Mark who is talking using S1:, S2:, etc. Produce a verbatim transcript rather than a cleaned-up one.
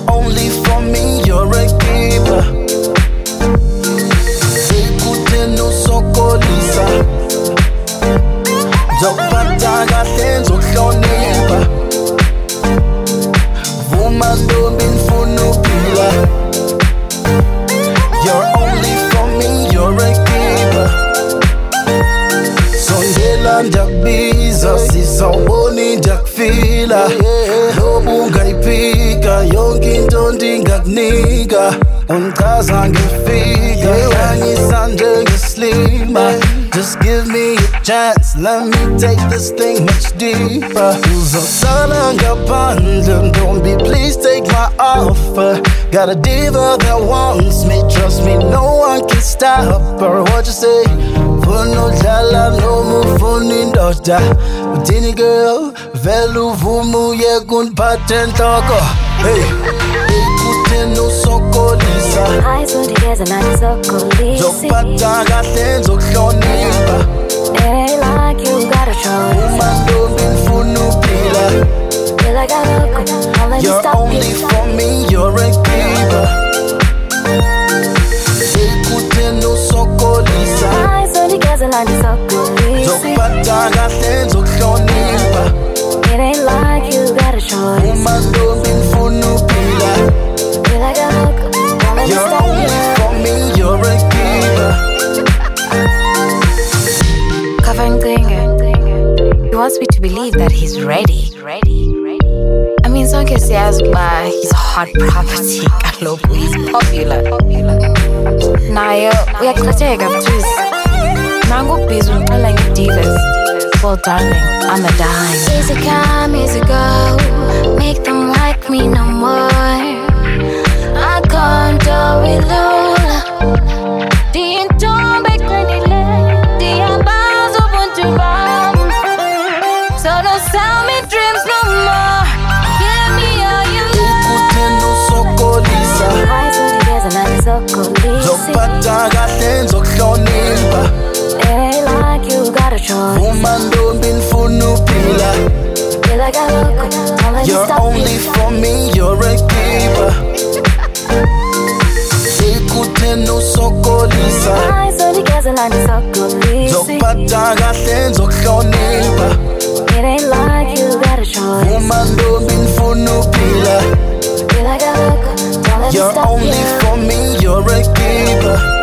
S1: only for me, you're a keeper. Sekuteno sokolisa, zopata kahle nzokuhlonipha. Vuma ntombi ngifuna ukuphila. You're only for me, you're a keeper. Sondela ndakubiza, sisawubona ndakufila. Lobu ungayiphika, yonke into ndingakunika. Ungichaza ngifika, khanyisa njengeslima. Just give me a chance, let me take this thing much deeper. Uzosala ngaphandle, don't be, please take my offer. Got a diva that wants me, trust me, no one can stop her. What you say? Funo dlala noma ufuna indoda. Uthini girl, vele uvumu yekundiphatha enhloko. Hey, ekutheni usokolisa,
S2: ayizondigeza nani sokolisi.
S1: zokuphatha kahle nzokuhlonipha.
S2: It ain't like you got a choice.
S1: Uma ntombi ngifuna ukuphila.
S2: Feel like I look, don't let me
S1: You're
S2: stop
S1: only
S2: you.
S1: for me, you're a keeper. Ekutheni usokolisa,
S2: ayizondigeza nani sokolisi.
S1: zokuphatha kahle nzokuhlonipha.
S2: It ain't like you got a choice.
S1: Uma ntombi ngifuna ukuphila.
S2: Feel like I look, don't let me
S1: You're
S2: stop
S1: only
S2: you.
S1: for me, you're a keeper.
S3: Covering Glinga. He wants me to believe that he's ready. I mean, Zonke says but he's a hot property. Kaloku, he's popular. Nayo, uyaqhaqheka please. Nangu busy ngixela nge-divas. Well, darling, I'm a dime.
S2: Easy come, easy go. Make them like me no more. I can't do it alone. Dintombe kwenile, diambazo buntuba. So don't sell me dreams no more. Give me all you
S1: Ekutheni usokolisa,
S2: ayizondigeza nani sokolisi.
S1: zokuphatha kahle nzokuhlonipha.
S2: It ain't like you got a choice.
S1: Uma ntombi ngifuna ukuphila.
S2: Feel like I look, don't let me
S1: You're
S2: stop
S1: only
S2: you.
S1: for me, you're a keeper. Ekutheni usokolisa,
S2: ayizondigeza nani sokolisi.
S1: zokuphatha kahle nzokuhlonipha.
S2: It ain't like you got a choice.
S1: Uma ntombi ngifuna ukuphila.
S2: Feel like I look, don't let me
S1: You're
S2: stop
S1: only
S2: you.
S1: for me, you're a keeper.